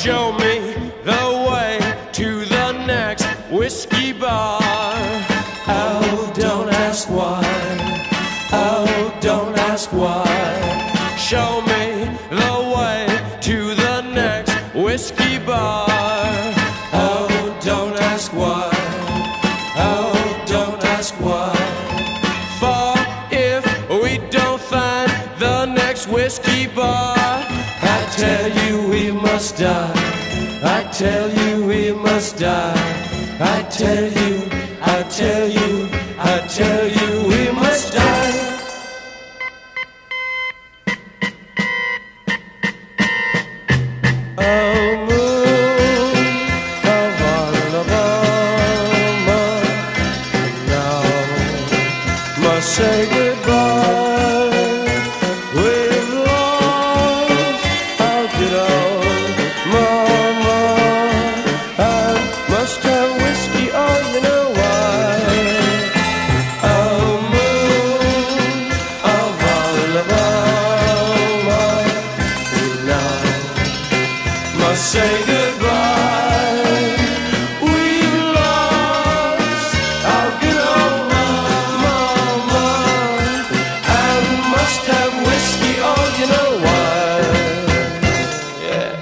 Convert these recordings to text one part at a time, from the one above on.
show me the way to the next whiskey bar. Oh, don't ask why. Oh, don't ask why. Show me the way to the next whiskey bar. Oh, don't ask why. Oh, don't ask why. For if we don't find the next whiskey bar, I tell you we must die. I tell you we must die. I tell you, I tell you, I tell you we must die. Oh, moon of Alabama, now must say goodbye. We've lost our good old mama. I must have whiskey, oh, you know why. Oh, moon of Alabama, now must say goodbye. We've lost our good old mama, and must have whiskey, oh, you know why. Yeah.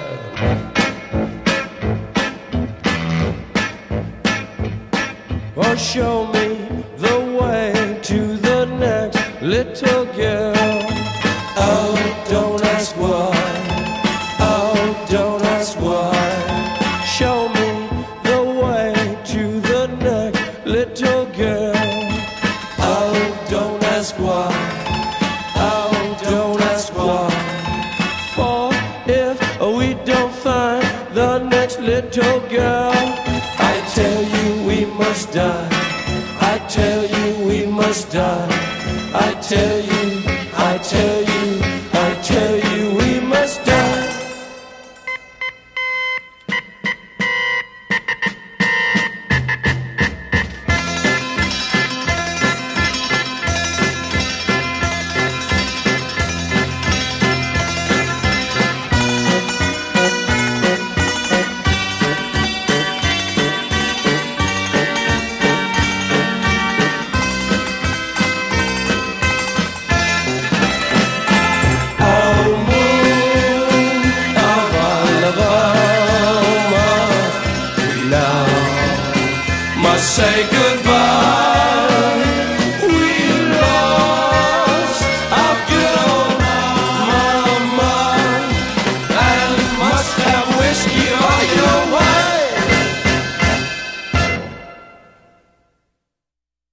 Oh, show me the way to the next little girl. Oh, don't ask why. Oh, don't ask why. Show me the way to the next little girl. Oh, don't ask why. Oh, don't ask why. For if we don't find the next little girl, I tell you we must die. I tell you we must die. I tell you, I tell you, I tell you we must die. Must say goodbye.